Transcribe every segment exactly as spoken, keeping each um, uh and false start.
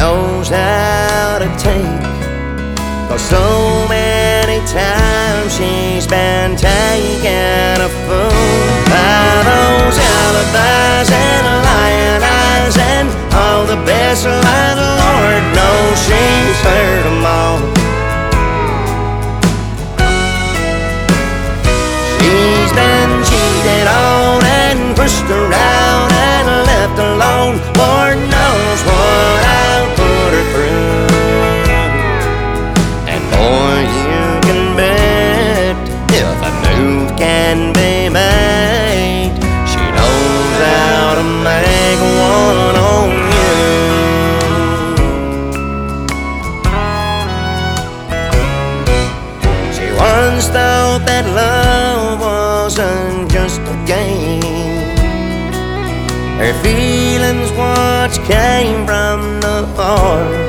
knows how to take, 'cause so many times she's been taken a fool by those alibis and lying eyes and all the best lies. Lord knows she's heard them all. She's been cheated on and pushed around and left alone. Lord knows what I'll put her through. And boy, you can bet if a move can be made, she knows how to make one on you. She once thought that love wasn't just a game. Her feelings once came from the heart.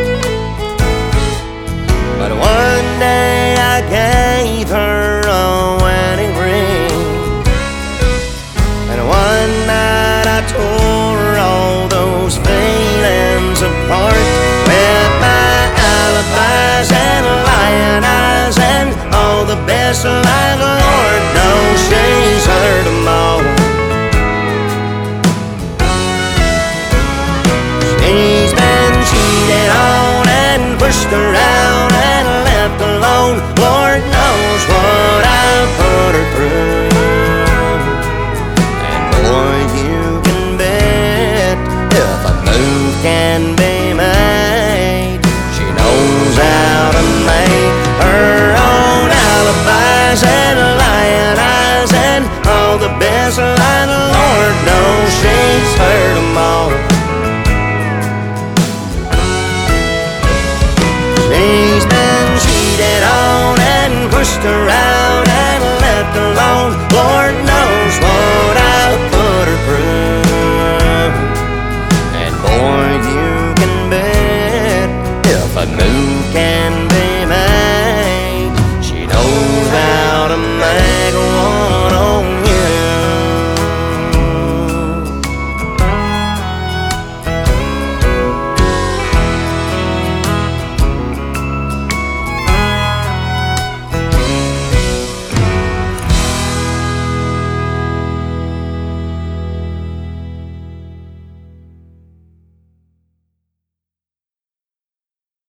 But one day I gave her a wedding ring, and one night I tore all those feelings apart with my alibis and lying eyes and all the best lies. Lord knows she's heard them all. She's been cheated on and pushed around and left alone. Lord knows what I'll put her through. And boy, you can bet if a move can be made, she knows how to make her own alibis and lying eyes and all the best lies. Lord knows she's heard them all. She's been cheated on and pushed around